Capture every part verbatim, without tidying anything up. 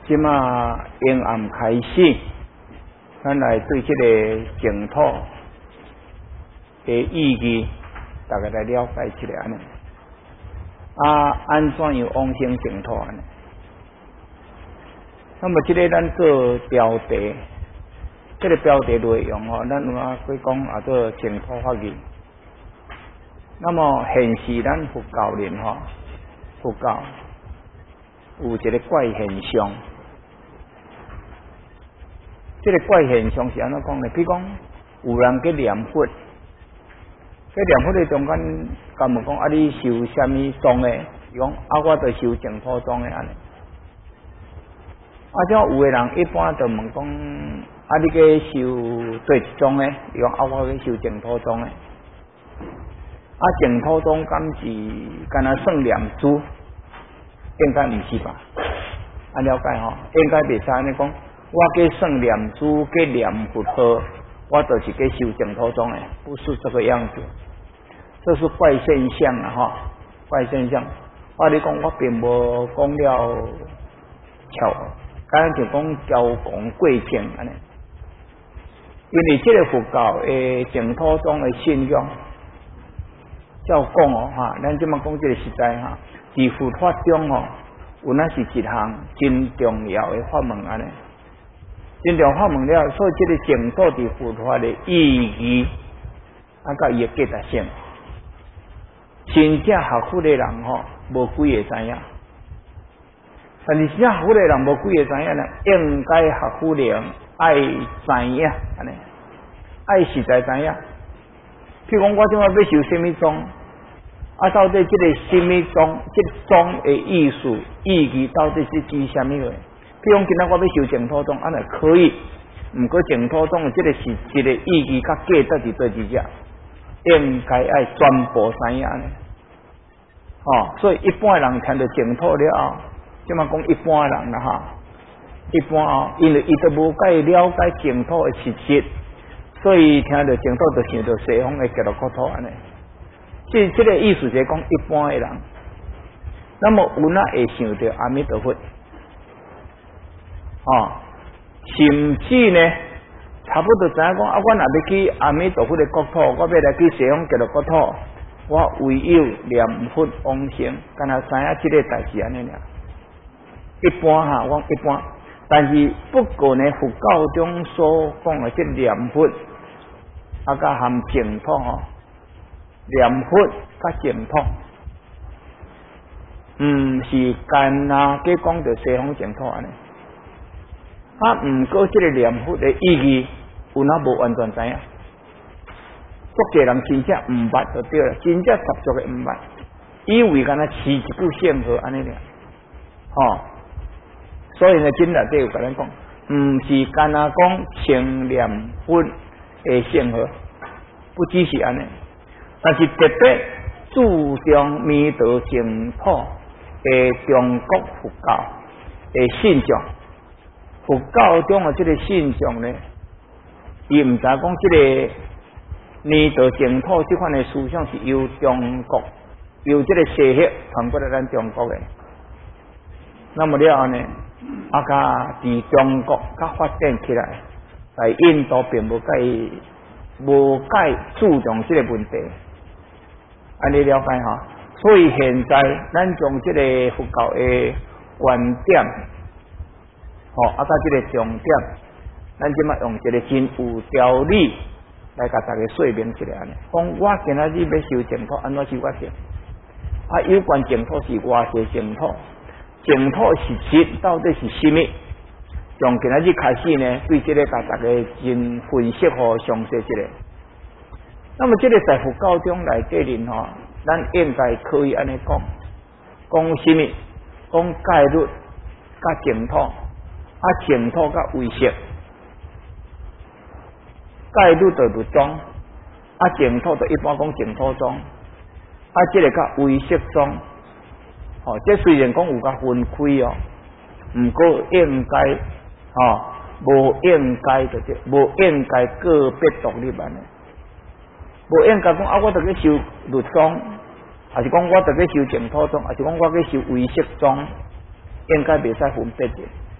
即马阴暗开始，咱来对这个净土的意义，大家来了解一下安尼。啊，安怎样往生净土安尼？那么这个咱做标题，这个标题内容哦，咱有啊会讲啊做净土法义。那么现时咱佛教人吼，佛教有一个怪现象。这个怪现象是安怎讲呢？比如讲，有人去念佛，去念佛的中间，敢问讲啊，你修什么宗的？伊讲啊，我著修净土宗的安尼。啊，像有的人一般就问讲，啊，你去修对一宗的？伊讲啊，我去修净土宗的。啊，净土宗敢是敢若算念珠？应该毋是吧？啊，了解吼，应该袂使安尼讲。我给算念珠，给念佛号，我就是给修净土宗的，不是这个样子，这是怪现象啊！哈，怪现象。我你讲，我并无讲了巧，刚才就讲交讲过程安尼。因为这个佛教诶净土宗的信仰，照讲哦哈，咱即马讲这个实在哈，在佛法中哦，有那是一项真重要的法门安尼。真正法门了，所以这个净土的佛法的意义，啊，甲伊的价值性，真正学佛的人吼，无几个知影。但是真正学佛的人无几个知影呢，应该学佛的人爱知影，安尼，爱实在知影。譬如讲，我今仔要修什么宗，啊，到底这个什么宗，这个宗的意思、意义到底是指什么个？譬如讲，今仔我要修净土宗，安尼可以，毋过净土宗的这个是一个意义甲价值伫对之下，应该爱全部知影呢。哦，所以一般人听到净土了后，即嘛讲一般人啦哈，一般哦，因为伊都无解了解净土的实质，所以听到净土就想到西方的极乐国土安尼。即这个意思是讲一般的人，那么有哪会想到阿弥陀佛？哦，甚至呢，差不多知影讲啊，我若要去阿弥陀佛的国土，我要来去西方极乐国土，我唯有念佛往生，敢若知影这个代志安尼尔。一般哈，我一般，但是不过呢，佛教中所讲的这念佛，啊，甲含净土吼，念佛甲净土，毋是干那去讲着西方净土安尼。啊，毋过这个念佛的意义，有哪无完全知影？足侪人真正毋捌就对了，真正十足的毋捌，以为敢若是一句圣号安尼尔，吼、哦。所以呢，真内底有甲咱讲，毋是干那讲称念佛的圣号，不只是安尼，但是特别注重弥陀净土的中国佛教的信仰。佛教中的这个信仰呢，伊毋知讲这个弥陀净土这款的思想是由中国由这个西域传过来咱中国的。那么了后呢，啊甲伫中国甲发展起来，在印度并无介无介注重这个问题，安尼了解哈。所以现在咱从这个佛教的观点。哦，啊，甲这个重点，咱即马用一个真有条理来甲大家说明起来安尼。讲我今仔日要修净土，安怎修法行？啊，有关净土是偌济净土，净土实质到底是什么？从今仔日开始呢，对这个甲大家真分析和详细一个。那么这个在佛教中内底人吼，咱应该可以安尼讲，讲什么？讲戒律甲净土。啊，净土甲唯识，戒律就律宗，啊，净土就一般讲净土宗，啊，这个甲唯识宗，哦，这虽然讲有甲分开哦，毋过应该，哦，无应该就对，无应该个别独立安尼，无应该讲啊，我著去修律宗，还是讲我著去修净土宗，还是讲我去修唯识宗，应该袂使分别的。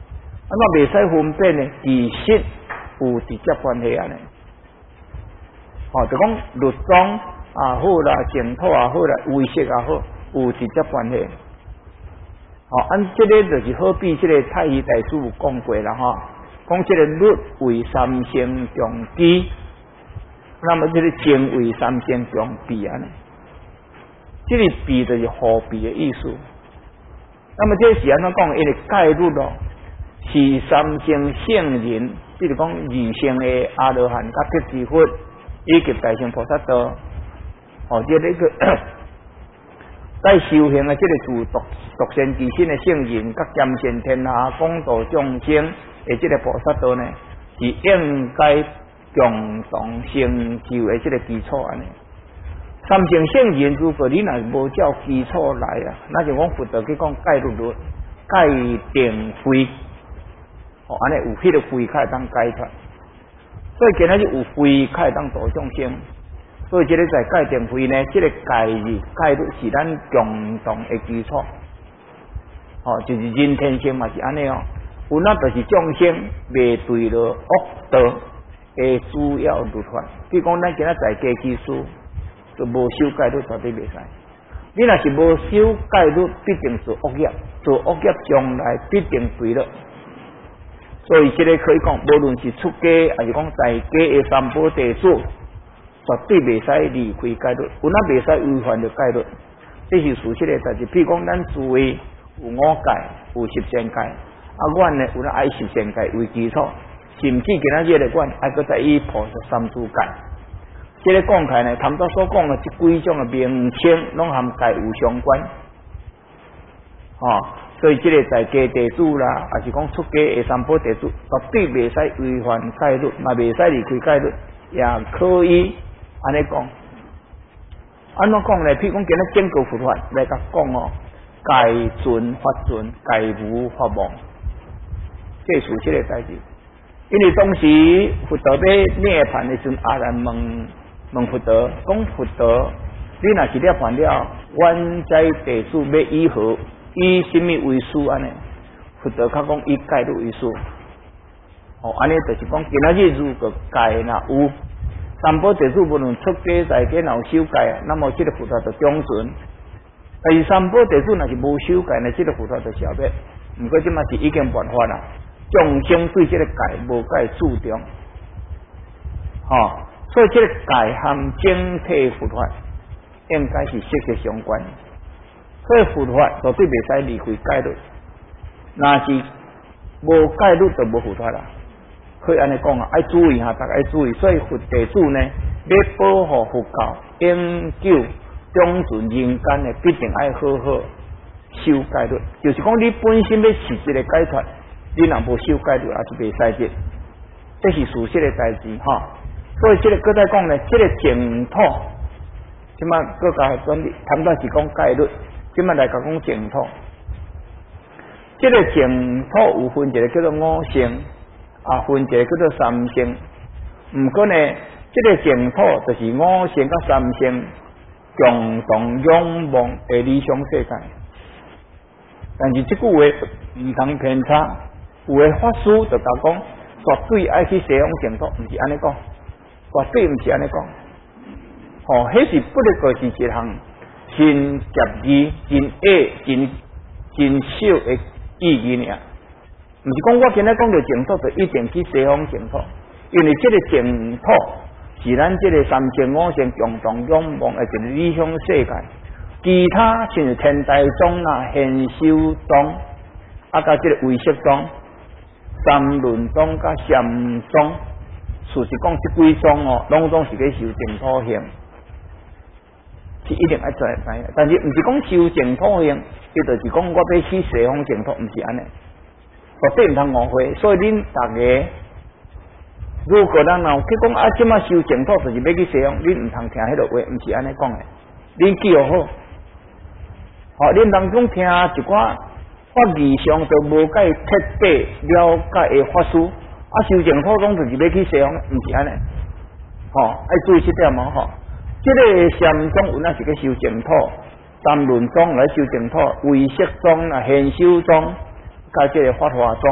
啊，那未使分辨呢，其实有直接关系啊呢。哦，就讲律宗啊好啦，净土啊好啦，唯识啊好，有直接关系。哦，按这个就是好比这个太乙大师有讲过啦哈，讲这个律为三性中基，那么这个净为三性中弊啊呢。这个弊就是何必的意思。那么这是安怎讲？因为戒律咯，是三性圣人，即是讲二性的阿罗汉、甲辟支佛以及大乘菩萨道。哦，这个在修行的这个自独独善其身的圣人，甲兼善天下、广度众生的这个菩萨道呢，是应该共同成就的这个基础安尼。三性圣人，如果你若无照基础来啊，那就讲佛陀去讲戒律律、戒定慧，哦，安尼有迄个慧开当解脱，所以今仔日有慧开当度众生，所以这个在戒定慧呢，这个戒律戒律是咱共同的基础，哦，就是人天性嘛是安尼哦，有那就是众生未对了恶道的主要律法，比如讲咱今仔在家基础。就无修戒律绝对袂使。你若是无修戒律，必定做恶业，做恶业将来必定对了。所以这个可以讲，无论是出家还是讲在家的三宝弟子，绝对袂使离开戒律，有那袂使违反着戒律。这是属实的代志。譬如讲，咱诸位有五戒，有十善戒，啊，阮呢有那爱十善戒为基础，甚至今仔日的阮还搁在以菩萨三诸戒。这个讲起来呢，他们所讲的这几种的名称，拢和戒有相关，哦，所以这个在家弟子啦，还是讲出家的三宝弟子，绝对袂使违反戒律，嘛袂使离开戒律，也可以安尼讲。安怎讲呢？譬如讲，今日整个佛法来甲讲哦，戒准法准，戒无法忘，这属这个代志。因为当时佛陀要涅槃的时候，阿难问。问佛陀，讲佛陀，你若是涅槃了，阮在地主要以何以什么为师安尼？佛陀较讲以戒律为师。哦，安尼就是讲，今仔日如果戒若有三宝地主无论出家在家若有修戒，那么这个佛陀就中准。但是三宝地主若是无修戒呢，这个佛陀就消灭。不过即马是已经办法啦，众生对这个戒无介注重，哦。所以这个戒和整体佛法应该是息息相关，所以佛法绝对袂使离开戒律。若是无戒律就无佛法啦。可以安尼讲啊，爱注意下，大家爱注意。所以佛弟子呢，要保护佛教，永久忠顺人间呢，必定爱好好修戒律。就是讲你本身要持这个解脱，你若无修戒律，也是袂使的。这是事实的代志哈。所以这个搁再讲呢，这个净土，即马搁加专利，谈到是讲戒律，即马来讲讲净土。这个净土有分一个叫做五性，啊分一个叫做三性。毋过呢，这个净土就是五性甲三性共同仰望的理想世界。但是这句话唔通偏差，有的法师就甲讲，绝对爱去西方净土，毋是安尼讲。绝对毋是安尼讲，哦，迄是不能过是一项真夹义、真矮、真真小的意义尔。毋是讲我今仔讲到净土就一定去西方净土，因为这个净土是咱这个三性五性共同仰望的一个理想世界。其他像是天台宗啊、显修宗，啊，甲这个唯识宗、三论宗甲禅宗。事实讲，这几宗哦，拢总是咧修净土性，是一定爱知知影。但是毋是讲修净土性，伊就是讲我要去西方净土，毋是安尼，绝对毋通误会。所以恁大家，如果咱若去讲啊，即马修净土就是要去西方，恁毋通听迄个话，毋是安尼讲诶。恁记好，好，恁当中听一寡法义上都无介彻底了解诶法师。啊，修净土宗就是要去西方，毋是安尼，吼、哦，爱注意这点嘛吼。这个禅宗有那是去修净土，三论宗来修净土，唯识宗啊、显修宗，加这个法华宗，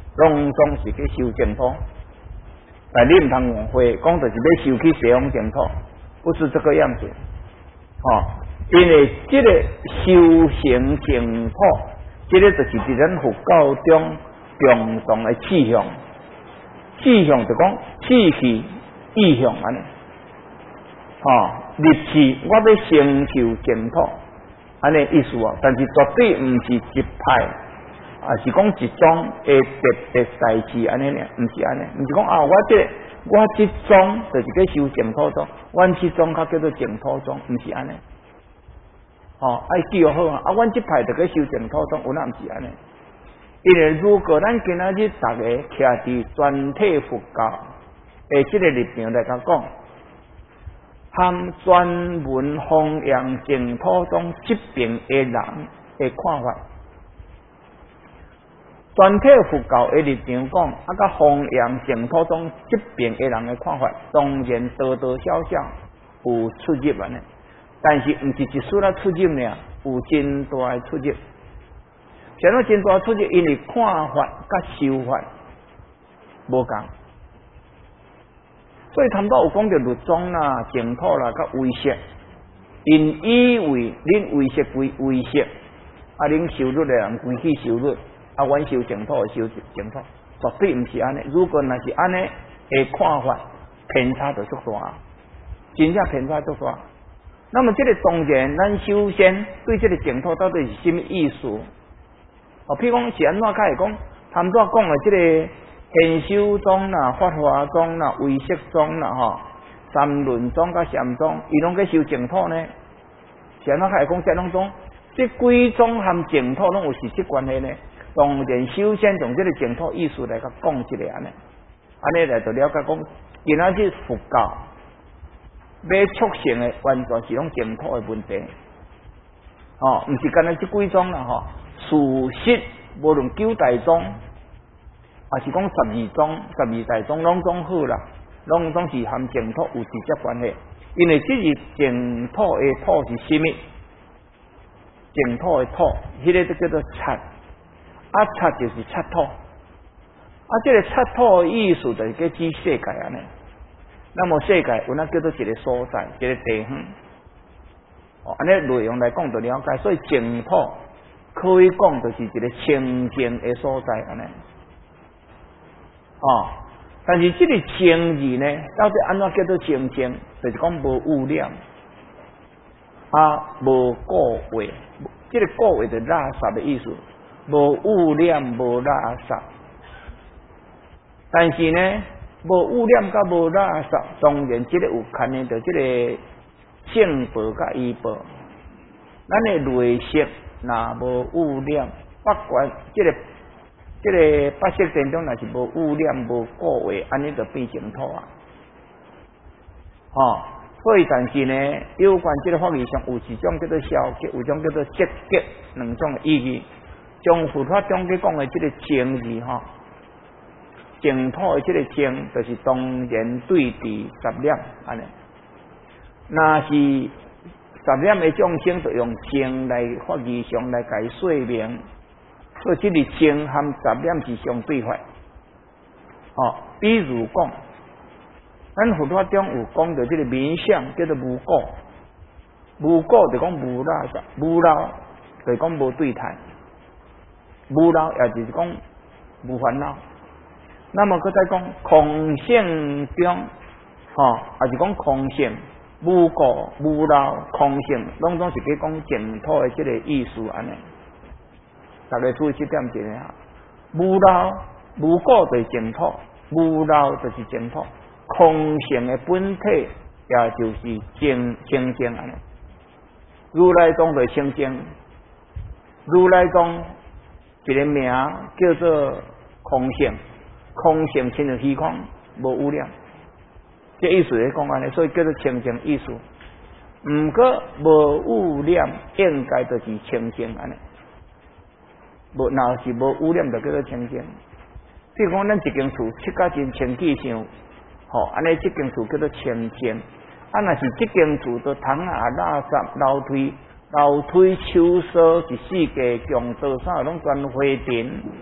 拢总是去修净土。但你唔通误会，讲就是要修去西方净土，不是这个样子。哦，因为这个修行净土，这个就是伫咱佛教中重重的志向。志向就讲志气意向安尼。哦，立志我要成就净土，安尼意思啊。但是绝对唔是一派，啊是讲一种的特别代志安尼呢，唔是安尼，唔是讲啊我这个、我这种就是去修净土宗，阮这种较叫做净土宗，唔是安尼。哦，爱记好啊！啊，阮这派就去修净土宗，有哪唔是安尼？因为如果咱今仔日大家徛伫全体佛教的这个立场来讲讲。含专门弘扬净土宗这边的人的看法，全体佛教的立场讲，啊，甲弘扬净土宗这边的人的看法，当然多多少少有出入安尼，但是唔是一丝仔出入呢，有真大的出入。像那真大出入，因为看法甲修法无共。所以谈到有讲到律宗啦、净土啦、甲威胁，因以为恁威胁归威胁，啊，恁修律的人归去修律，啊，阮修净土的修净土，绝对毋是安尼。如果若是安尼的看法，偏差就足大，真正偏差足大。那么这个当然，咱首先对这个净土到底是什么意思？哦，譬如讲是安怎开讲，他们怎讲的这个？显修宗啦、法华宗啦、唯识宗啦、吼三论宗甲禅宗，伊拢去修净土呢。是安怎开讲？这拢宗，这几宗含净土拢有实质关系呢？当然，首先从这个净土意思来甲讲一下安尼，安尼来就了解讲，今仔日佛教要促成的完全是拢净土的问题。哦，毋是干那这几宗啦，吼，事实无论九大宗。也是讲十二宗、十二大宗拢总好啦，拢总是含净土有直接关系。因为这是净土的土是什么？净土的土，迄、那个就叫做刹，啊刹就是刹土，啊这个刹土的意思就是叫指世界安尼。那么世界有那叫做一个所在，一个地方。哦，安尼内容来讲就了解，所以净土可以讲就是一个清净的所在安尼。哦，但是这个清字呢，到底安怎叫做清净？就是讲无污染，啊，无过坏。这个过坏就是垃圾的意思，无污染，无垃圾。但是呢，无污染甲无垃圾，当然这个有牵连到这个正报甲依报。咱的内色若无污染，不管这个。这个八识当中，若是无污染、无过坏，安尼就变净土啊！哦，所以但是呢，有关这个法义上有一种叫做消极，有一种叫做积极两种意义。从佛法中去讲的这个净字哈，净土的这个净，就是当然对治十念安尼。那是十念的众生，就用净来法义上来解说明。所以这个净和十念是相对法。哦，比如讲，咱佛法中有讲到这个名相叫做无过，无过就讲无垃圾，无漏就讲无对谈，无漏也就是讲无烦恼。那么佮再讲空性中，哦，也是讲空性、无过、无漏、空性，拢总是去讲净土的这个意思安尼。大家注意这点一下，无漏、无过就是净土，无漏就是净土，空性的本体也就是清清净安尼。如来宗就是清净，如来宗一个名叫做空性，空性亲像虚空，无污染。这意思是讲安尼，所以叫做清净意思。毋过无污染，应该就是清净安尼。无，若是无污染，就叫做清净。比如讲，咱一间厝漆甲真清气象，吼，安尼这间厝叫做清净。啊，若是这间厝都虫啊、垃圾、楼梯、楼梯、手扫一世界强盗啥拢全花尘，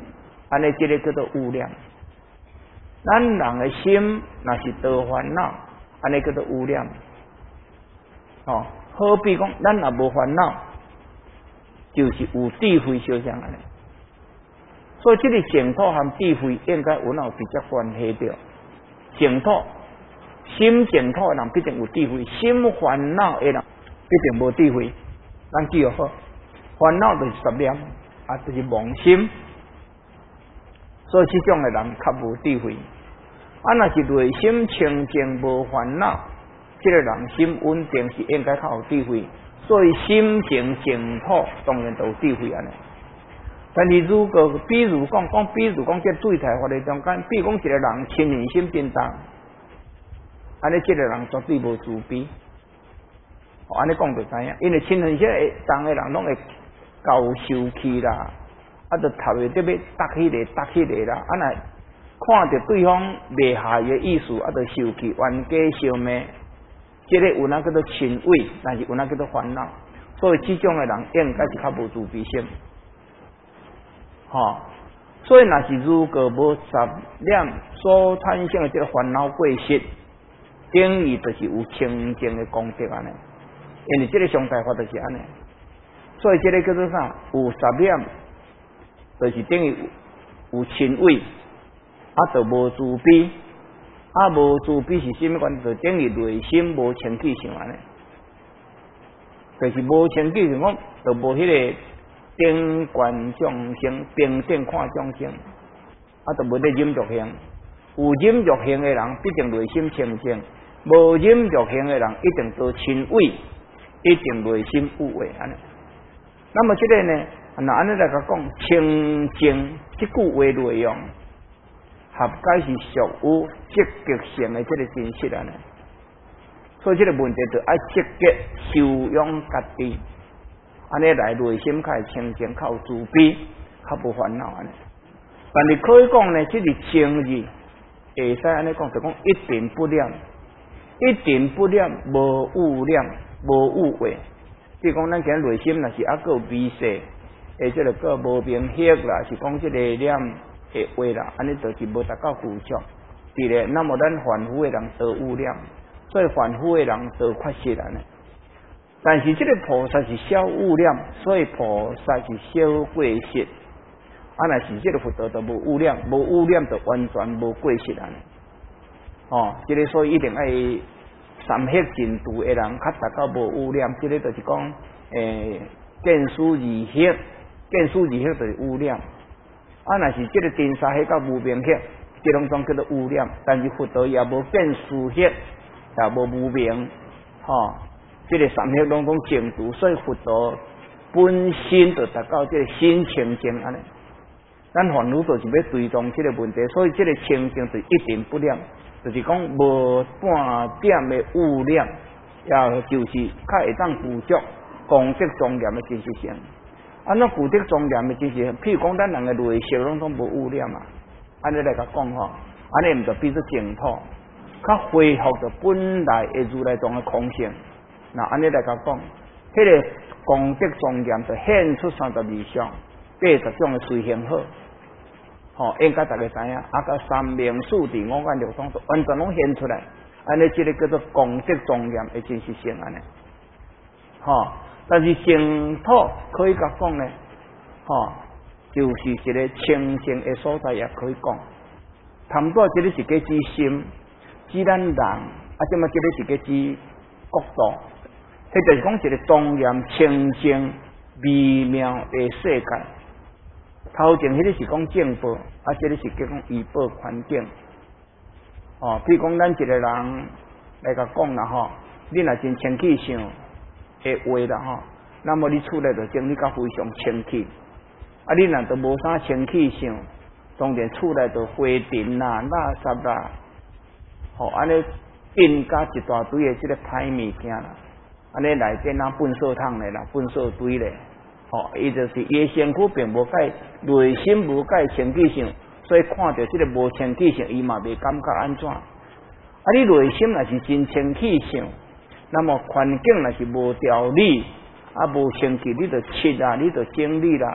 安尼即个叫做污染。咱人的心若是多烦恼，安尼叫做污染。哦，好比讲，咱若无烦恼，就是有智慧相像安尼。所以，这个净土和智慧应该有哪直接关系着？净土心净土的人必定有智慧，心烦恼的人必定无智慧。咱记好，烦恼就是十念，啊，就是妄心。所以，这种的人较无智慧。啊，若是内心清净无烦恼，这个人心稳定是应该较有智慧。所以，心净净土当然都有智慧安尼。但是如果比如讲讲，比如讲这对台法律中间，比如讲一个人亲人心变重，安尼这个人绝对无慈悲。哦，安尼讲就知影，因为亲人心会重的人拢会交受气啦，啊，就头会得要搭起个搭起个啦，啊，若看着对方袂下的意思，啊，就受气冤家相骂，这个有哪叫做亲畏，但是有哪叫做烦恼。所以这种的人应该是较无慈悲心。吼、哦，所以若是如果无十念所产生的这个烦恼过失，等于就是有清净的功德安尼。因为这个上大法就是安尼，所以这个叫做啥？有十念，就是等于有亲畏，啊，就无慈悲，啊，无慈悲是什么关系？就等于内心无清气性安尼，就是无清气性，讲就无迄个。顶观众生，平等看众生，啊，就无得忍辱行。有忍辱行的人，必定内心清净；无忍辱行的人，一定都亲畏，一定内心有为安尼。那么这个呢，那安尼来甲讲清净这句话内容，合解是属有积极性的这个真实安尼。所以这个问题就爱积极修养家己。安尼来内心较清净，较有慈悲，较无烦恼安尼。但是可以讲呢，这个清字会使安尼讲，就讲一点不念，一点不念，无污念，无污秽。比如讲，咱今内心若是还佫有微细，或者个无明显啦，是讲这个念的话啦，安尼就是无达到具足。是咧，那么咱凡夫的人得污念，所以凡夫的人得缺失安尼。但是这个菩萨是小污念，所以菩萨是小过失。啊，若是这个佛陀就无污念，无污念就完全无过失安尼。哦，这个所以一定爱三黑净度的人，较达到无污念。这个就是讲，诶、欸，见思二黑，见思二黑就是污念。啊，若是这个真三黑到无明黑，这种种叫做污念。但是佛陀也无见思黑，也无无明，吼、哦。这个三黑拢讲净土，所以佛陀本身就达到这个心清净安尼。咱凡夫就是要追踪这个问题，所以这个清净就一点不念，就是讲无半点的污念，也就是较会当具足功德庄严的真实性。安怎具足庄严的真实性？譬如讲，咱人的内心拢总无污念嘛，安尼来甲讲吼，安尼毋就变做净土，较恢复着本来的如来藏的空性。那安尼来甲讲，迄、那个功德庄严就显出三十二相、八十种的随行好，吼、哦，应该大家知影。啊，甲三明四谛、五眼六通，完全拢显出来。安尼，这个叫做功德庄严的真实性安尼。吼、哦，但是净土可以甲讲呢，吼、哦，就是一个清净的所在，也可以讲。谈到这个是个指心，指咱人，啊，这么这个是个指国度。迄就是讲一个庄严清净微妙的世界。头前迄个是讲正报，啊，这个是叫讲依报环境。哦，比如讲咱一个人来甲讲啦吼，你若真清气相的话啦吼，那么你厝内就整理甲非常清气。啊，你若都无啥清气相，当然厝内就花尘啦、垃圾啦，吼、哦，安尼变加一大堆的即个歹物件啦。安尼内底那粪扫桶咧啦，粪扫堆咧，吼、哦，伊就是伊的身躯并无解，内心无解清气性，所以看到这个无清气性，伊嘛袂感觉安怎。啊，你内心若是真清气性，那么环境若是无条理，啊无清气，你就切啊，你就整理啦，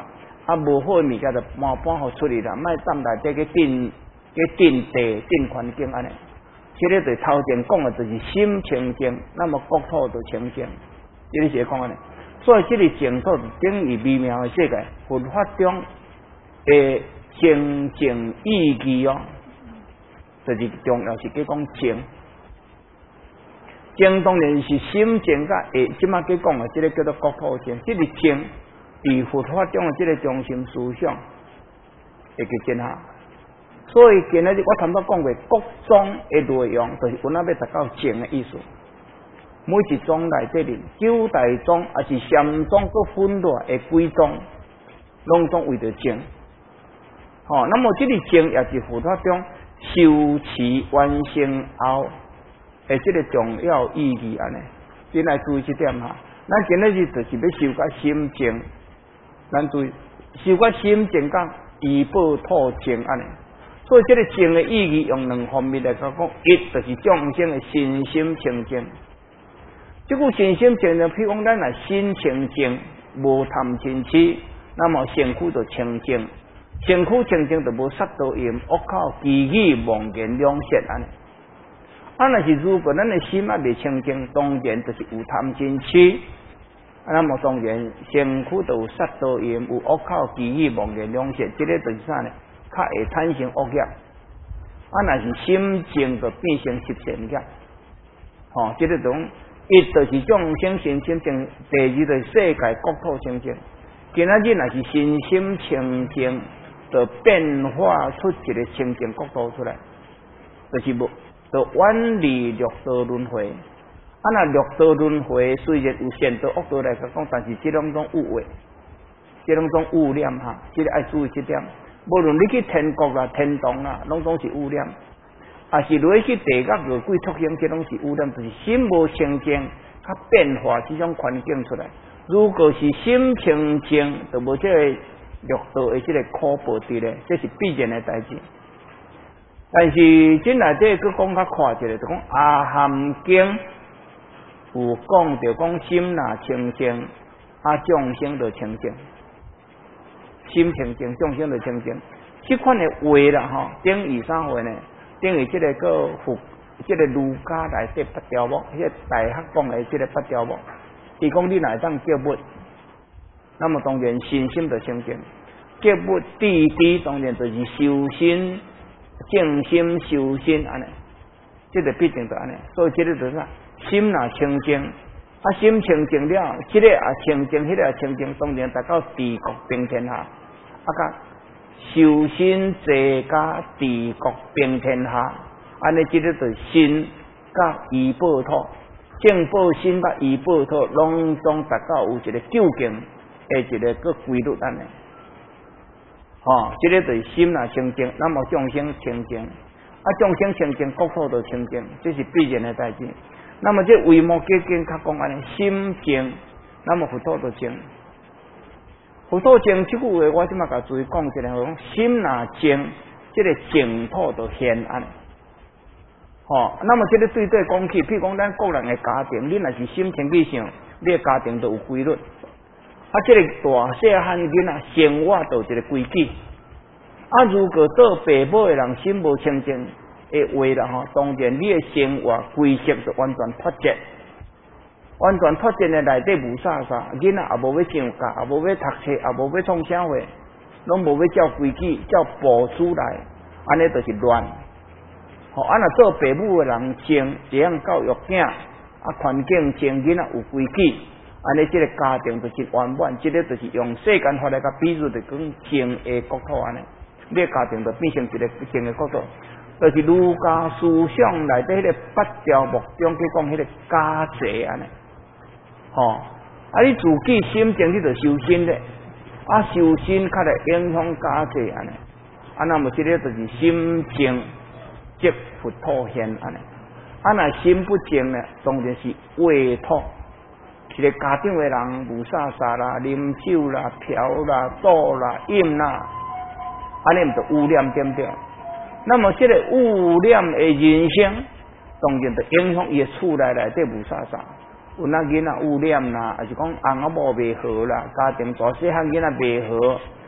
啊无好的物件就慢搬互出去啦，莫站内底去定去定地定环境安尼。这个对头前讲的就是心清净，那么国土就清净。这个是讲安尼，所以这个净土等于微妙的世界，佛法中的清净意义哦，就是重要是去讲净。净当然是心净甲诶，即马去讲的这个叫做国土净，这个净伫佛法中的这个中心思想会去真下。所以今日我谈到讲过各宗的内容，就是有那要达到净的意思。每一宗内底里，九大宗还是禅宗，各分落的几宗，拢总为着净。哦，那么这个净也是佛法中修持完成后的这个重要意义安尼。你来注意这点哈。咱今日就是要修个心净，咱注意修个心净甲医报土净安尼。所以这个净的意义用两方面来讲，一就是众生的身心清净。这个身心清净，譬如讲咱若心清净，无贪嗔痴，那么身躯就清净，身躯清净就无杀盗淫、恶口、绮语、妄言、两舌安尼。啊，若是如果咱的心啊未清净，当然就是有贪嗔痴，那么当然身躯就有杀盗淫、有恶口、绮语、妄言、两舌，这个就是啥呢？较会产生恶业，啊，若是心净就变成十善业，吼、哦，这个种一就是众生身心净，第二就是世界国土清净。今仔日若是身心清净，就变化出一个清净国土出来，就是无，就远离六道轮回。啊，那六道轮回虽然有善道恶道来讲，但是这两种有为，这两种污染哈，这个爱注意这点。无论你去天国啦、天堂啦，拢总是污染；啊是落去地狱、恶鬼、畜生，这拢是污染，就是心无清净，它变化这种环境出来。如果是心清净，就无这个六道的这个苦报伫咧，这是必然的代志。但是这内底佮讲较快一个，就讲阿含经有讲着讲心若清净，啊众生就清净。心清净，众生就清净。这款的话啦，吼，等于啥话呢？等于这个个佛，这个儒家内底八条目，迄个大学讲的这个八条目，伊讲你哪当叫物，那么当然身心就清净。叫物第一当然就是修心、静心、修心安尼，这个必定就安尼。所以这个就是啥？心若清净，啊心清净了，这个也清净，迄个也清净，当然达到治国平天下。啊，甲修心济甲治国平天下，安尼即个就是心甲医报土，正报心甲医报土，拢总达到有一个究竟的一个个规律安尼。吼，即个就是心若清净，那么众生清净，啊众生清净，国土就清净，这是必然的代志。那么这为末结经较讲安尼，心净，那么佛土就净。佛土净这句话，我即马甲注意讲一下，讲心若净，这个净土就现安。吼，那么这个对对讲起，譬如讲咱个人的家庭，你若是心清气想，你的家庭就有规律。啊，这个大细汉囡仔生活就有一个规矩。啊，如果做爸母的人心无清净的话啦，吼，当然你的生活规则就完全脱节。完全脱节的内底无啥啥，囡仔也无要上教，也无要读册，也无要创社会，拢无要照规矩、照步子来，安尼就是乱。吼，啊若做父母的人正这样教育囝，啊环境正囡仔有规矩，安尼这个家庭就是圆满。这个就是用世间法来甲比喻，就讲正的国土安尼，你的家庭就变成一个正的国土。就是儒家思想内底迄个八条目中去讲迄个家制安尼。吼、哦，啊！你自己心净，你就修心咧。啊，修心较来影响家制安尼。啊，那么这个就是心净即佛土现安尼。啊，若心不净呢，当然是秽土。一个家长的人无啥啥啦，啉酒啦、嫖啦、赌啦、饮啦，安尼毋就污染对不对？那么这个污染的人生，当然就影响伊的厝内内底无啥啥。有那囡仔污染啦，还是讲翁仔某袂好啦，家庭大细汉囡仔袂好，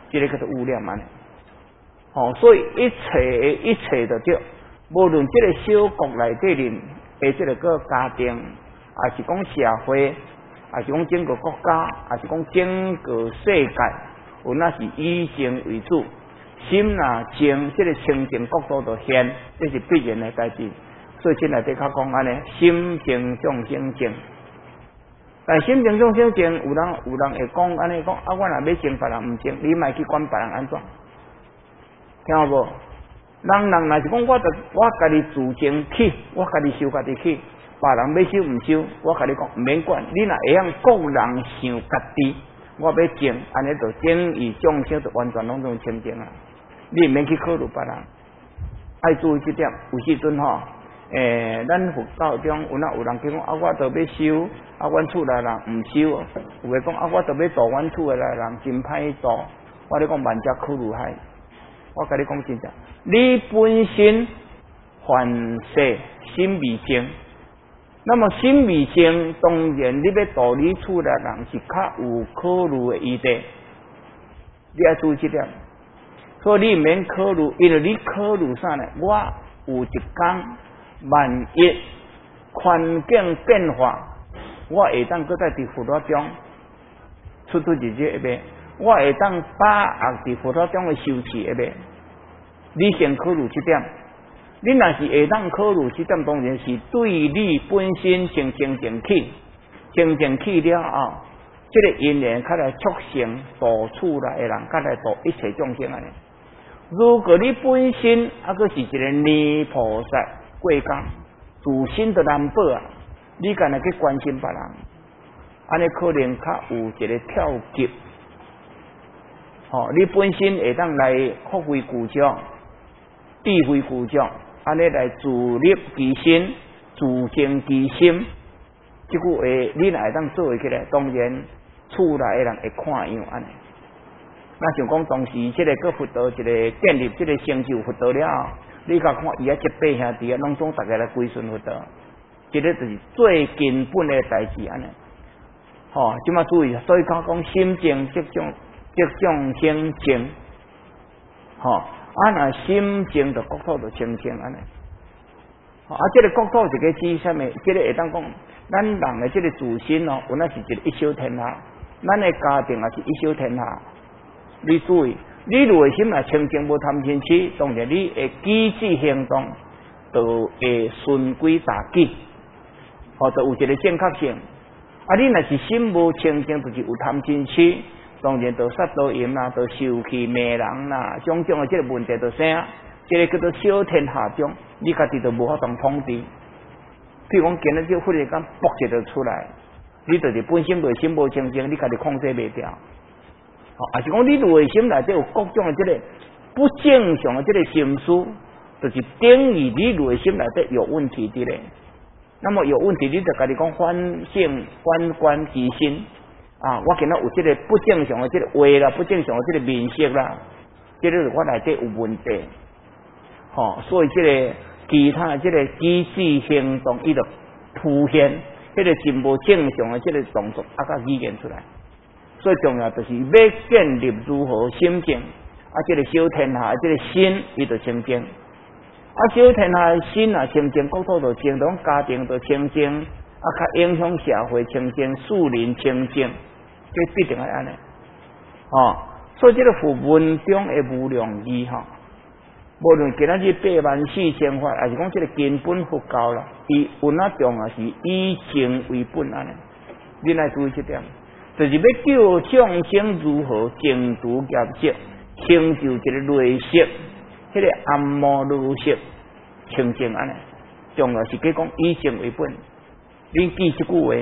这个叫做污染安尼。哦，所以一切一切就对，无论这个小国内底人，诶，这个个家庭，还是讲社会，还是讲整个国家，还是讲整个世界，有那是以静为主，心若静，这个清净国度就现，这是必然的代志。所以现在底较讲安尼，心静众生静。但心静众生静，有人有人会讲安尼讲，啊，我若要静，别人毋静，你莫去管别人安怎？听有无？人人若是讲，我着我家己自静起，我家己修家己起，别人要修毋修，我甲你讲毋免管。你若会晓各人想家己，我要静，安尼就等于众生就完全拢种清净啊！你毋免去考虑别人，爱注意这点。有时阵吼，诶、欸，咱佛教中有哪有人去讲啊，我着要修，啊，阮厝内人毋修，有诶讲啊，我着要度阮厝诶内人真歹度，我咧讲万家苦如海。我甲你讲真正，你本身凡世心未净，那么心未净，当然你要度你厝内人是较有考虑的余地。你要注意这点，所以你毋免考虑，因为你考虑啥呢？我有一天万一环境变化，我会当搁在伫佛法中出出入入一边。我会当把握伫佛法中的修持一边，你先考虑这点。你若是会当考虑这点，当然是对你本身先清净起，清净起了后，这个因缘较来促成度厝内的人，较来度一切众生安尼。如果你本身啊，佫是一个泥菩萨过江，自身就难保啊，你干那去关心别人，安尼可能较有一个跳级。哦，你本身会当来发挥故障，智慧故障，安尼来自立其身，自净其心。这句话你若会当做会起来，当然厝内的人会看样安尼。那像讲当时这个个佛道一个建立，这个成就佛道了后，你甲看伊啊这八兄弟啊，拢总大家来归顺佛道，这个就是最根本的代志安尼。吼、哦，即马注意，所以讲讲心静即种。即众生静，吼、哦，啊若心静就国土就清净安尼。啊，这个国土一个指啥物？这个会当讲，咱人的这个自身哦，有那是一个一小天下，咱的家庭也是一小天下。你注意，你内心若清净无贪嗔痴，当然你的举止行动就会顺规大矩，或者有一个正确性。啊，你若是心无清净，就是有贪嗔痴。当然，就杀盗淫啦，就受气骂人啦，种种的这个问题就生，这个叫做小天下中，你家己就无法当统治。譬如讲，今日就忽然间爆一个出来，你就是本身内心无清净，你家己控制袂掉。哦，还是讲你内心内底有各种的这个不正常的这个心思，就是等于你内心内底有问题的咧。那么有问题，你就家己讲反省、反观其心。啊！我见到有这个不正常的这个话啦，不正常的这个面色啦，这个我内底有问题，吼、哦，所以这个其他的这个举止行动，伊就凸显，这个真无正常的这个动作啊，甲语言出来。所以重要就是要建立如何心境，啊，这个小天下的这个心，伊就清净。啊，小天下的心啊清净，国土就清净，家庭就清净，啊，较影响社会清净，树林清净。这必定系安尼，哦，所以这个佛文中的无量义哈，无论今仔日八万四千法，还是讲这个根本佛教啦，伊有那重啊是以静为本安尼，你来注意这点，就是要叫众生如何净除业识，成就一个内识，迄个阿摩罗识清净安尼，重要是讲以静为本，你记这句话，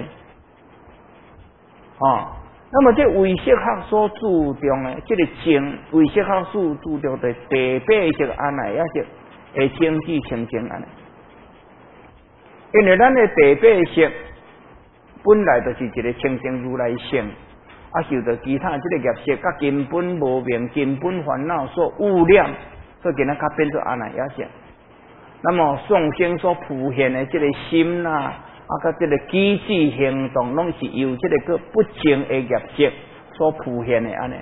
哦。那么这唯识学所注重的，这个静，唯识学所注重的第八识安那也是会整体清净安尼。因为咱的第八识本来就是一个清净如来性，啊受到其他这个业识甲根本无明、根本烦恼所污染，所以今仔较变做安那也是。那么众生所浮现的这个心呐、啊。啊，甲这个举止行动，拢是由这个个不净的业识所浮现的安尼。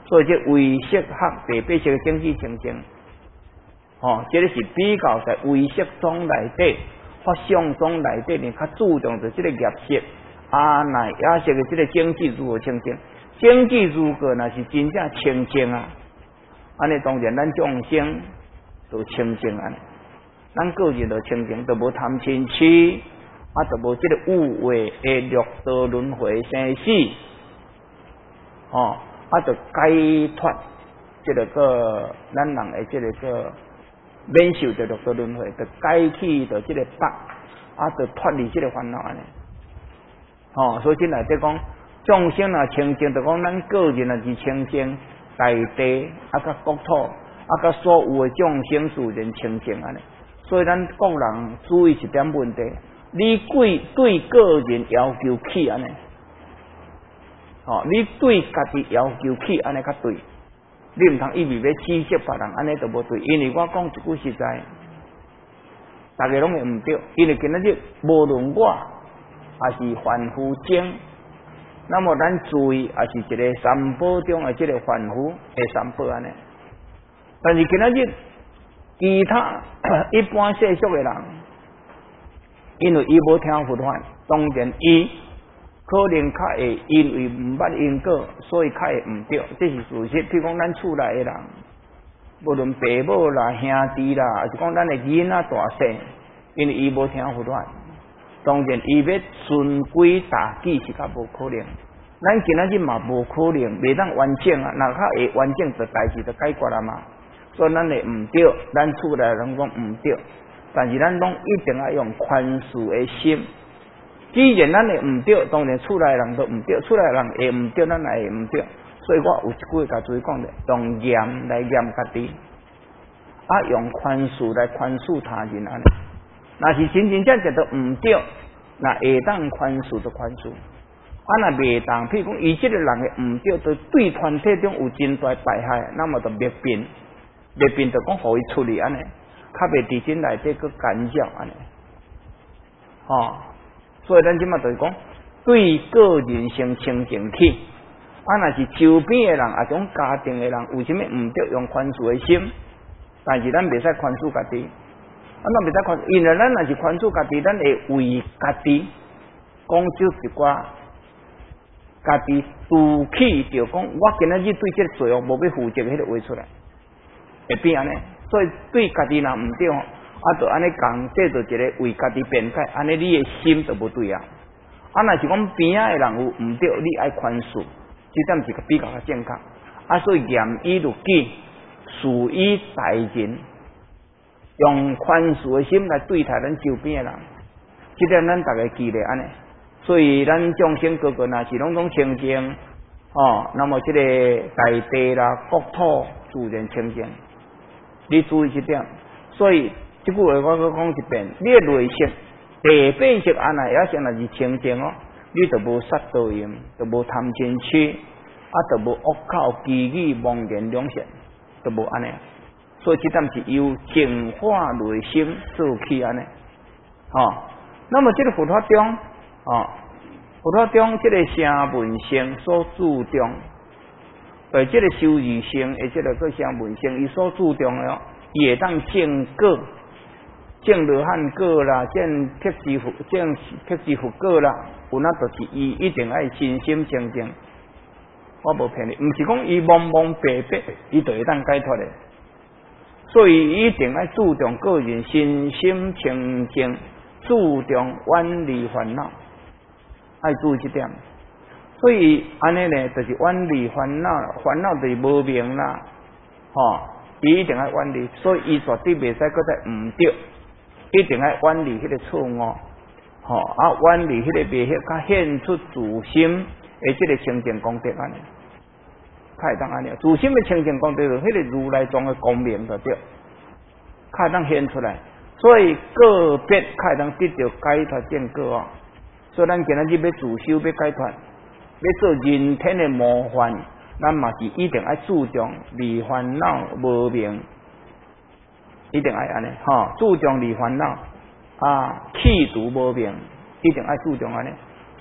所以这唯识学第八识的经济情形，哦，这个是比较在唯识中内底、法相中内底呢，较注重的这个业识。啊，那也是个这个经济如何清净？经济如何那是真正清净啊！安尼当然咱众生都清净安尼，咱个人都清净，都无贪嗔痴，啊，都无这个污秽的六道轮回生死，哦，啊，就解脱这个个咱人的这个个免受着六道轮回，就解去着这个法，啊，就脱离这个烦恼安尼。哦，所以这内底讲众生啊清净，就讲咱个人啊是清净，大地啊甲国土啊甲所有的众生自然清净安尼。所以咱国人注意一点问题，你对对个人要求起安尼，哦，你对家己要求起安尼较对，你毋通意味要指责别人安尼就无对，因为我讲一句实在，大家拢会毋对，因为今仔日无论我。也是凡夫精，那么咱注意，也是一个三宝中的这个凡夫的三宝安尼。但是今仔日其他一般世俗的人，因为伊无听佛法，当然伊可能较会因为毋捌因果，所以较会毋对，这是事实。譬如讲咱厝内的人，无论爸母啦、兄弟啦，还是讲咱的囡仔大细，因为伊无听佛法。当然，伊要循规蹈矩是较无可能。咱今仔日嘛无可能，袂当完整啊！若较会完整，就代志就解决了嘛。所以咱会毋对，咱厝内人讲毋对，但是咱拢一定要用宽恕的心。既然咱会毋对，当然厝内人都毋对，厝内人会毋对，咱也会毋对。所以我有一句甲诸位讲的，用严来严家己，啊，用宽恕来宽恕他人安尼。若是真真正正都毋对，那会当宽恕就宽恕，啊若袂当，譬如讲伊即个人嘅毋对，就对团体中有真大败害，那么就灭变，灭变就讲互伊处理安尼，较袂伫真内底去干扰安尼，哦，所以咱即马就是讲，对个人先清净起，啊若是周边嘅人，啊种家庭嘅人，有啥物毋对，用宽恕嘅心，但是咱袂使宽恕家己。啊，咱袂使宽，因为咱若是宽恕家己，咱会为家己讲出一寡家己赌气，就讲我今仔日对这个罪恶无要负责迄个话出来，会变安尼。所以对家己若毋对，啊，就安尼讲，这就一个为家己辩解，安尼你的心就无对啊。啊，若是讲边仔的人有毋对，你爱宽恕，这点是比较较正确。啊，所以严以律己，恕以待人。用宽恕的心来对待咱周边的人，这点咱大家记得安尼。所以咱众生个个若是拢拢清净，哦，那么这个大地啦、国土自然清净。你注意这点。所以这句话我再讲一遍，你的内心第八识安那也是若是清净哦，你就无杀盗淫，就无贪嗔痴，啊，就无恶口、绮语、妄言两舌，就无安尼。所以这点是由净化内心做起安尼，哦。那么这个佛法中，哦，佛法中这个声闻性所注重，对这个修持性，而这个个声闻性，伊所注重的哦，伊会当证果，证罗汉果啦，证辟支佛，证辟支佛果啦，有那就是伊一定爱心心清净。我无骗你，毋是讲伊懵懵白白，伊就会当解脱的。所以一定要注重个人身心清净，注重远离烦恼，爱注意这点。所以安尼呢，就是远离烦恼，烦恼就是无明啦，吼、哦，伊一定要远离。所以伊绝对袂使搁再毋对，一定要远离迄个错误，吼、哦，啊，远离迄个袂晓较显出自心的这个清净功德安尼。较会当安尼，自心的清净功德就迄个如来藏的光明就对，较会当显出来。所以个别较会当得到解脱正果哦。所以咱今仔日要自修要解脱，要做人天的模范，咱嘛是一定要注重离烦恼无明，一定要安尼吼，注重离烦恼啊，去除无明，一定要注重安尼。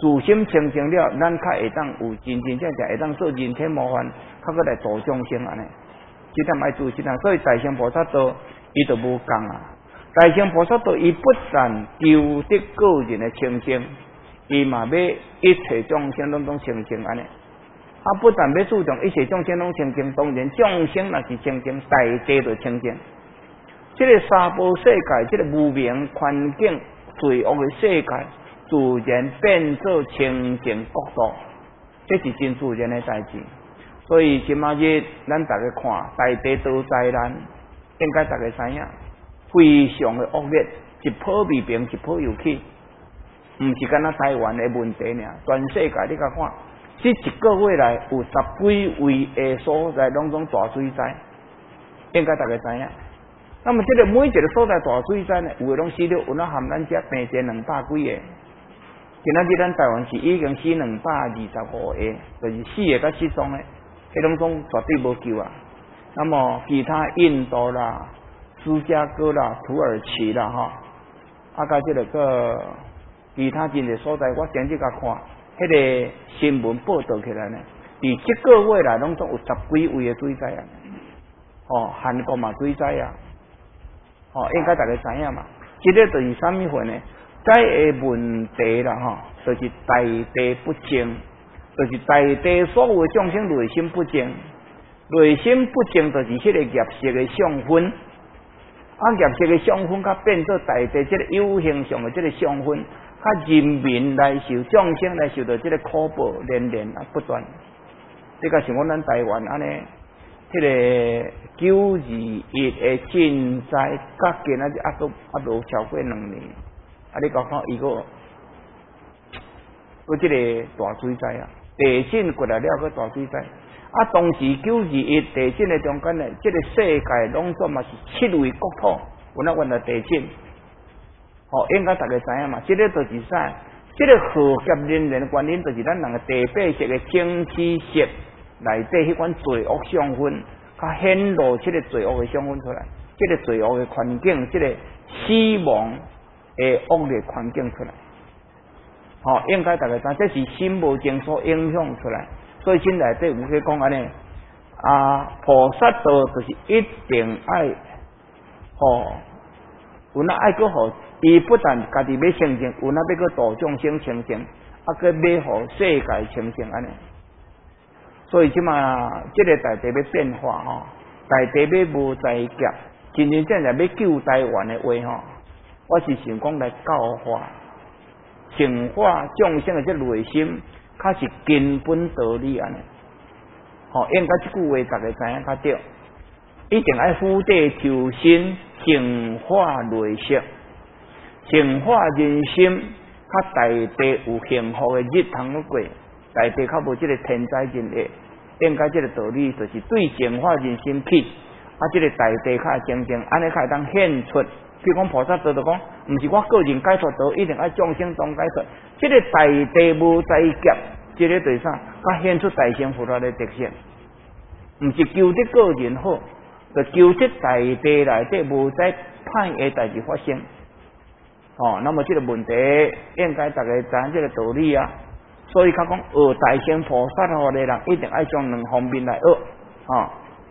自心清净了，咱较会当有真真正正会当做人天模范，较搁来度众生安尼。这点爱注意啊，所以大乘菩萨道伊就无讲啊。大乘菩萨道伊不但求得个人的清净，伊嘛要一切众生拢拢清净安尼。啊，不但要注重一切众生拢清净，当然众生若是清净，大地就清净。这个三宝世界，这个无明环境罪恶的世界，自然变做清净国度，这是真自然的代志。所以今仔日咱大家看大地多灾难，应该大家知影，非常的恶劣，一波未平一波又起，唔是干那台湾的问题尔，全世界你甲看，这一个月来有十几位的所在拢总大水灾，应该大家知影。那么这个每一个所在大水灾呢，有的拢死了，有那含咱只病者两百几个。今仔日咱台湾是已经死两百二十五个，就是死个甲失踪的。迄拢总绝对无救啊！那么其他印度啦、芝加哥啦、土耳其啦，哈，啊，甲即个个其他真侪所在，我前日甲看，迄个新闻报道起来呢，伫即个月来拢总有十几位的水灾啊！哦，韩国嘛水灾啊！哦，应该大家知影嘛？即个就是啥物货呢？灾的问题啦，哈，就是大地不净。就是大地所有的众生内心不净，内心不净就是迄个业色的相分，啊业色的相分，甲变做大地即个有形上的即个相分，甲人民来受，众生来受到即个苦报连连啊不断。这个像我咱台湾安尼，迄个九二一的震灾，甲今仔日啊都啊都超过两年，啊你讲看伊个，有即个大水灾啊！地震过来了，个大水灾。啊，当时九二一地震的中间呢，这个世界拢总嘛是七位国土有那款的地震。哦，应该大家知影嘛，这个就是啥？这个河劫连连的原因，就是咱人的地表色的清气色内底迄款罪恶相分，它显露这个罪恶的相分出来，这个罪恶的环境，这个死亡的恶劣环境出来。哦，应该大家知，这是心无净所影响出来，所以心内底有去讲安尼，啊，菩萨道就是一定爱，哦，有那爱个好，伊不但家己要清净，有那要个度众生清净，啊，个要互世界清净安尼。所以即嘛，这个大地要变化吼，大地要无灾劫，真真正正要救台湾的话吼，我是想讲来教化。净化众生的这内心，较是根本道理安尼。吼、哦，应该这句话大家知影较对，一定爱釜底抽薪，净化内息，净化人心，较大地有幸福的日通过，大地较无这个天灾人祸。应该这个道理就是对净化人心起，啊，这个大地较清净，安尼较会当显出。比如讲菩萨道就讲，唔是我个人解脱道，一定爱众生同解脱。这个大地无灾劫，这个对啥？它显出大乘菩萨的特性，唔是求得个人好，就求得大地内底无灾歹的代志发生。哦，那么这个问题应该大家知影这个道理啊。所以他讲学大乘菩萨的人，一定爱从两方面来学，哦。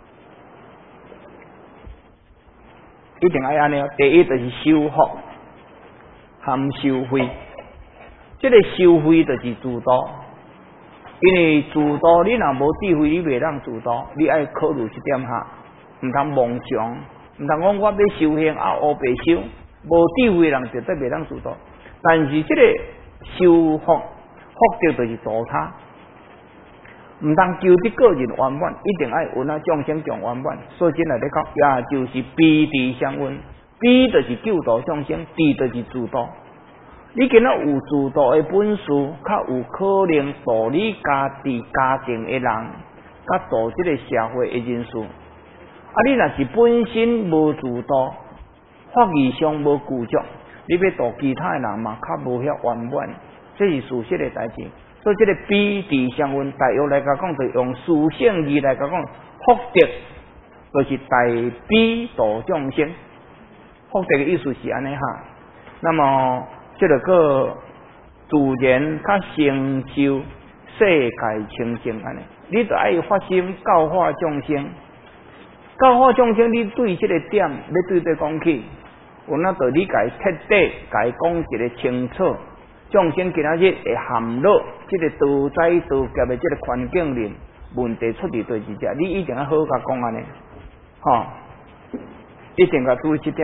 一定爱安尼，第一就是修福含收费，这个收费就是自度，因为自度你若无智慧，你袂当自度，你爱考虑一点下，唔通妄想，唔通讲我要修行啊，黑白修，无智慧人绝对袂当自度。但是这个修福福德就是度他。唔当求得个人圆满，一定爱有那众生共圆满。所以今来咧讲，也就是悲地相温，悲就是救度众生，地就是自度。你今仔有自度的本事，较有可能度你家己家庭的人，甲度这个社会的人士。啊，你若是本身无自度，法义上无具足，你要度其他的人嘛，较无遐圆满，这是事实的代志。所以这个悲地相温，大约来讲，就用书圣义来讲，福德就是大悲度众生。福德的意思是安尼哈。那么这个个自然较成就世界清净安尼。你著爱发心教化众生，教化众生，你对这个点要对对讲起，有那著你家彻底家讲一个清楚，众生今仔日会陷落这个多灾多劫的这个环境里，问题出伫对是遮，你一定要好好甲讲安尼，吼，一定要注意这点。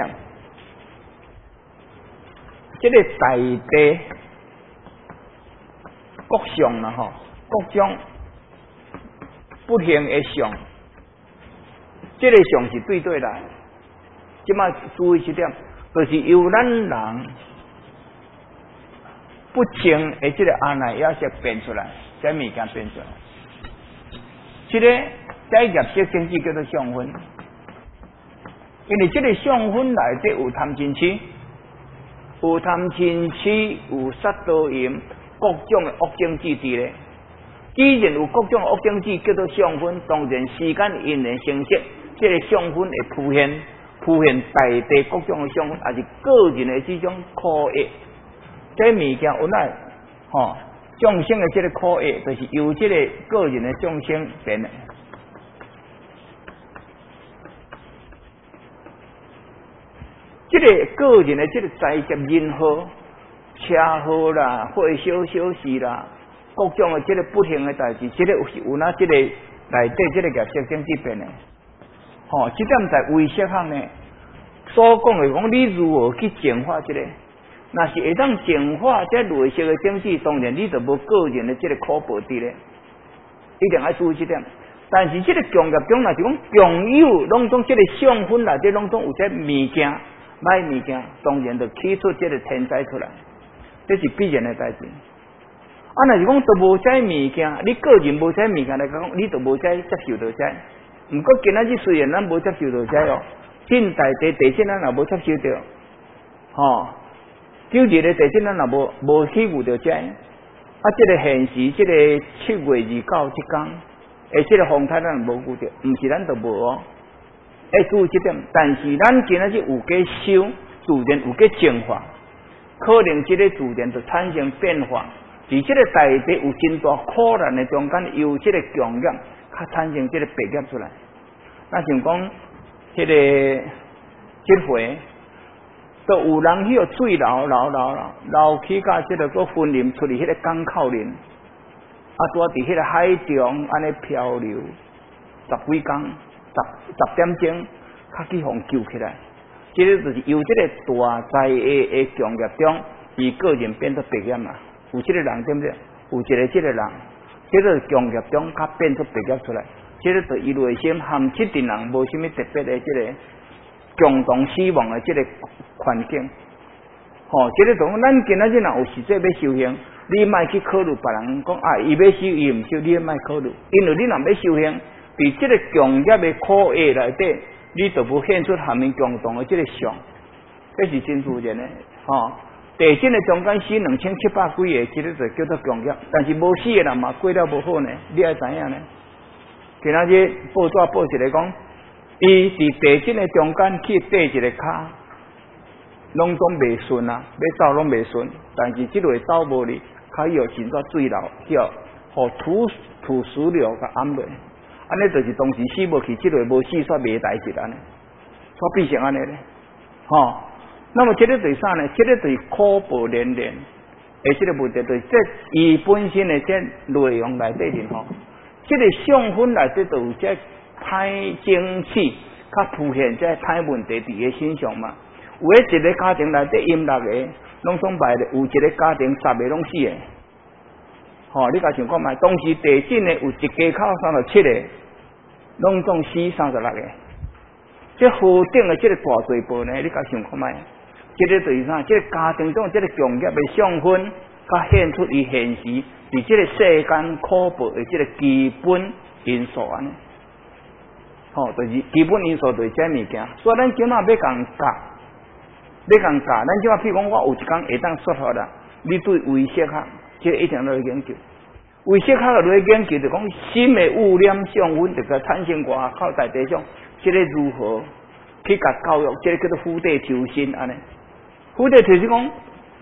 这个大地各项啦吼，各种不幸的相，这个相是对对来，即马注意一点，就是由咱人不清的这个安奈也是变出来，这物件变出来。这个在业色经济叫做相分，因为这个相分内底有贪嗔痴，有贪嗔痴，有杀盗淫，各种的恶境之地咧。既然有各种恶境之叫做相分，当然时间因缘成熟，这个相分会浮现，浮现大地各种的相分，也是个人的这种苦业。这物件有奈，吼，众生的这个苦业，就是由这个个人的众生变的。这个个人的这个灾劫人祸、车祸啦、火烧小事啦。各种的这个不幸的代志，这个有是有那这个内底这个业色经济变的，吼、哦，这点在为色行呢，所讲的讲你如何去净化这个，那是会当净化这类色的经济，当然你就无个人的这个可保伫咧，一定要注意这点。但是这个强业中，若是讲强有拢总这个相分内底拢总有这物件、歹物件，当然就起出这个天灾出来，这是必然的代志。啊，若是讲都无这物件，你个人无这物件来讲，你都无这接受到这。毋过今仔日虽然咱无接受到这哦，近代地地震咱也无接受到，吼、哦，九二的地震咱也无无起悟到这。啊，这个现时这个七月二九这天，诶，这个风台咱无顾到，毋是咱都无哦。诶，注意这点，但是咱今仔日有加修，自然有加净化，可能这个自然就产生变化。而这个大地有真大苦难的中间，由这个强业，它产生这个白业出来。那像讲，这个这回，都有人迄个水流流流流流起到这个个分林出嚟，迄个港口林，啊，拄伫迄个海中安尼漂流，十几工，十十点钟，较去互救起来。这个就是由这个大灾的的强业中，伊个人变做白业嘛。有这个人对不对？有一个这个人，这个强业中他变出白业出来，这个对伊内心含七阵人无什么特别的这个共同死亡的这个环境。吼、哦，这个讲咱今仔日若有实际要修行，你莫去考虑别人讲啊，伊要修伊毋修，你也莫考虑，因为你若要修行，伫这个强业的苦业内底，你就无显出含面共同的这个相，这是真自然的，吼、哦。地震的中间死两千七百几个，其实就叫做强业，但是无死的人嘛过了无好呢，你爱知影呢？今仔日报纸报一个讲，伊伫地震的中间去爬一个卡，拢总袂顺啊，要走拢袂顺，但是即类走无哩，卡有真做水流，叫互土土石流甲淹落，安尼就是当时死无去，即类无死煞袂代志安尼，煞变成安尼咧，吼、哦。那么这个对啥呢？这个对苦报连连，而这个问题对这伊本身的这内容内底面吼，这个相分内底就有这歹精气，较凸显这歹问题伫个身上嘛。有诶一个家庭内底阴六个，拢总败咧；有一个家庭十个拢死个。吼、哦，你甲想看卖，当时地震的有一家口三十七个，拢总死三十六个。这河顶的这个大罪报呢，你甲想看卖。这个就是啥？这个家庭中这个强业的相分，甲显出伊现时伫这个世间苦报的这个基本因素安尼。吼、哦，就是基本因素就是这物件。所以咱今仔要共教，要共教，咱今仔譬如讲，我有一工会当说好啦，你对微色学，这个一定要去研究。微色学落去研究，就讲新的污染相分，就个产生外靠大地上，这个如何去甲教育？这个叫做釜底抽薪安尼。虎地就是讲，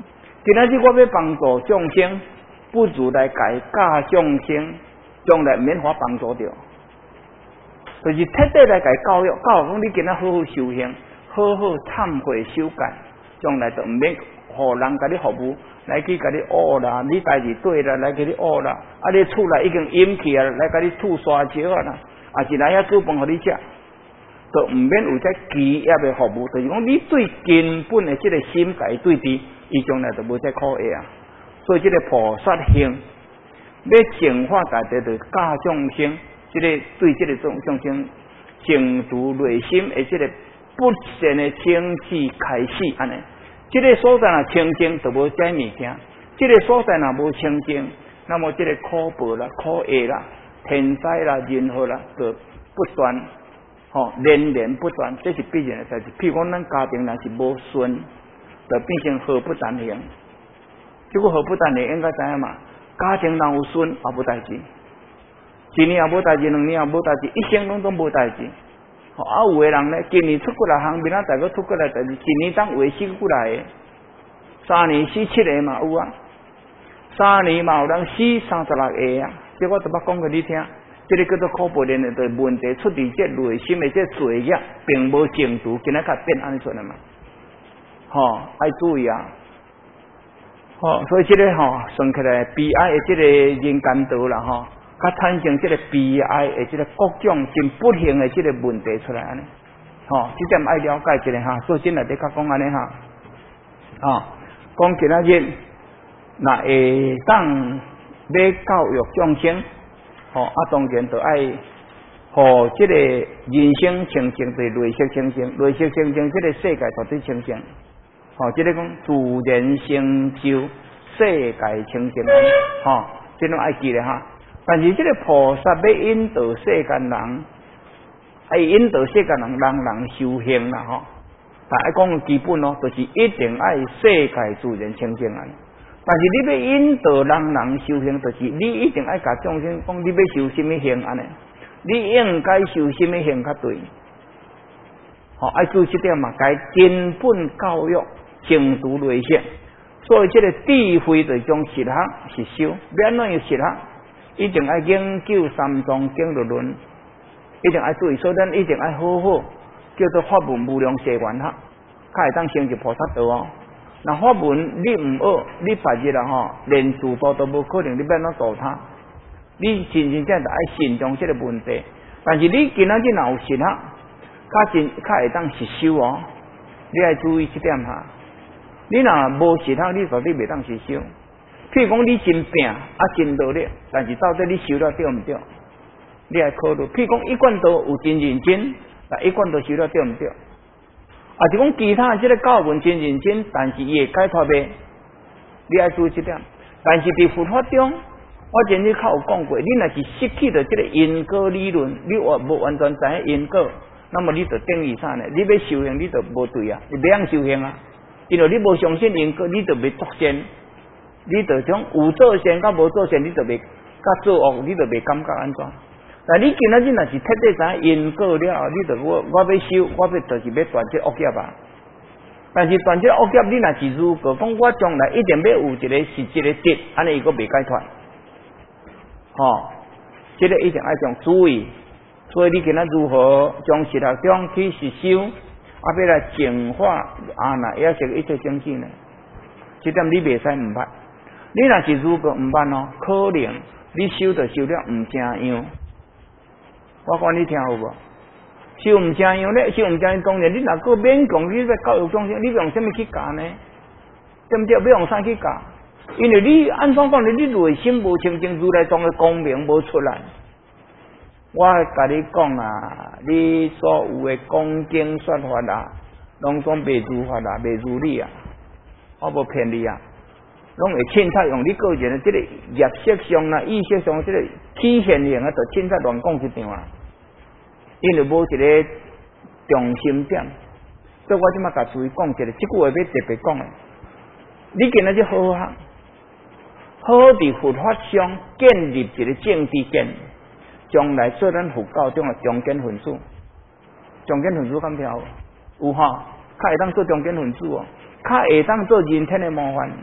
今仔日我要帮助众生，不如来改教众生，将来免法帮助着。就是彻底来改教育，教育讲你今仔好好修行，好好忏悔修改，将来就唔免互人甲你服务，来去甲你学啦，你代志对啦，来甲你学啦，啊你厝内已经淹去啊，来甲你吐沙石啊啦，啊是来遐煮饭互你食，就唔免有这企业的服务，就是讲你最根本的这个心改对治，伊将来就无这苦厄啊。所以这个菩萨行要净化大家，就教众生。这个对这个众众生净除内心的这个不善的情绪开始安尼，这个所在若清净，就无这物件；这个所在若无清净，那么这个苦报啦、苦厄啦、天灾啦、人祸啦，就不断吼、哦、连连不断，这是必然的代志。譬如讲，咱家庭若是无顺，就变成祸不单行。这个祸不单行应该知影嘛？家庭若有顺，也无代志。一年也无代志，两年也无代志，一生拢都无代志。啊，有的人咧，今年出过来行，明仔再个出过来代志，一年当维死过来的，三年死七个嘛有啊，三年嘛有人死三十六个啊。这我就捌讲给你听，这个叫做苦报连的，对问题出伫这内心的这罪业，并无净除，今仔才变安尼出来嘛。吼、哦，爱注意啊！吼、哦，所以这个吼、哦、算起来悲哀的这个人间道啦，吼、哦。甲产生这个悲哀的这个各种真不幸的这个问题出来安尼，吼、哦，这点爱了解一下哈。所以今日在甲讲安尼哈，啊，讲今仔日那会当要教育众生，吼、哦，啊，当然就爱，互这个人生清净对内息清净，内息清净，这个世界绝对清净，吼、哦，这个讲自然成就世界清净，吼、哦，这种爱记咧哈。但是这个菩萨要引导世间人，爱引导世间人，人人修行啦吼。但爱讲基本咯，就是一定爱世界自然清净啊。但是你要引导人人修行，就是你一定爱甲众生讲，你要修什么行安尼？你应该修什么行较对？好，爱注意这点嘛，该根本教育净除内心。所以这个智慧就种实学是修，免怎样实学？一定爱研究三藏经论论，一定爱注意，所以咱一定爱好好叫做法门无量誓愿学，才会当成就菩萨道哦。那法门你唔学，你白日啊吼，连自度都无可能，你要怎度他？你真真正就爱慎重这个问题。但是你今仔日若有实学，较真较会当实修哦。你爱注意这点哈。你若无实学，你绝对袂当实修。譬如讲你真拼啊真努力，但是到底你修了对唔对？你爱考虑。譬如讲一贯道有真认真，但一贯道修了对唔对？啊，是讲其他这个教文真认真，但是伊会解脱未？你爱注意这点。但是伫佛法中，我前日较有讲过，你若是失去了这个因果理论，你完无完全知影因果，那么你就等于啥呢？你要修行，你就无对啊，你袂晓修行啊，因为你无相信因果，你就袂作善。你就从有做善甲无做善，你就袂甲做恶，你就袂感觉安怎？但你今仔日若是彻底知因果了，你就我我要修，我要就是要断这恶业啊。但是断这恶业，你若是如果讲我将来一定要有一个实质的德，安尼伊个袂解脱。吼、哦，这个一定爱将注意。所以你今仔如何将实学中去实修，啊，要来净化啊那也是一切境界呢？这点你袂使唔捌。你若是如果唔捌哦，可能你修就修了唔正样。我讲你听好无？修唔正样咧，修唔正样，当然你若个勉强你在教育众生，你用什么去教呢？对不对？要用啥去教？因为你按怎讲呢？你内心无清净，如来藏的光明无出来。我甲你讲啊，你所有的讲经说法啊，拢总袂如法啊，袂如理啊，我无骗你啊。拢会凊彩用你个人的这个业色上啦、意识上这个体现型啊，就凊彩乱讲一场啊。因为无一个重心点，所以我即马甲注意讲一个，这句话要特别讲的。你今仔日好好学，好好伫佛法上建立一个正知见，将来做咱佛教中的中坚分子。中坚分子敢听有？有哈，较会当做中坚分子哦，较会当做人天的模范。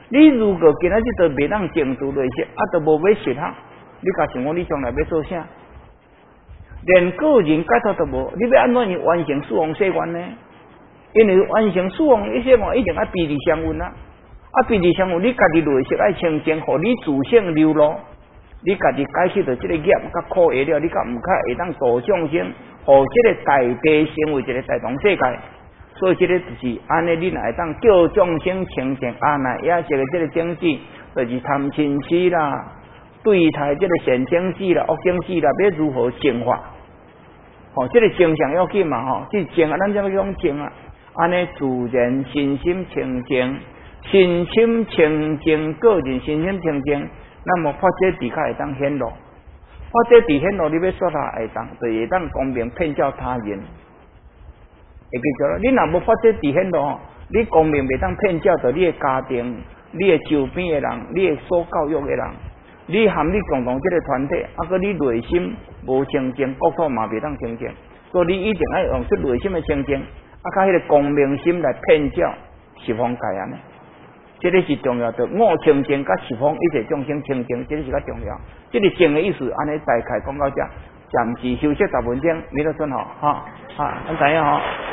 你如果今仔日都袂当静住内息，啊，都无要实行，你甲想讲你将来要做啥？连个人解脱都无，你要安怎样完成死亡誓愿呢？因为完成死亡一誓愿一定要彼此相允啊！啊，彼此相允，你家己内息爱清净，互你自性流露，你家己解释到这个业甲苦业了，你甲毋较会当度众生，互这个大地成为一个大同世界。所以这个就是安尼，你若会当叫众生清净，啊，那也这个这个经济，就是贪嗔痴啦。对待这个善经济啦、恶经济啦，要如何净化？吼、哦，这个净上要紧嘛，吼、哦，这净啊，咱怎么讲净啊？安尼自然身心清净，身心清净，个人身心清净，那么法者底下会当显露，法者底显露，你要说他会当，就会当公平骗教他人。会记住了，你若无法者底显露，你公平袂当骗教着你的家庭、你的周边的人、你的所教育的人。你含你共同这个团体，啊，个你内心无清净，国土嘛袂当清净，所以你一定要用出内心的清净，啊，甲迄个公明心来骗教十方界安尼，这个是重要的。我清净甲十方一切众生清净，这个是较重要。这个净的意思，安尼大概讲到这，暂时休息十分钟，明仔载吼，哈，哈，咱知影吼。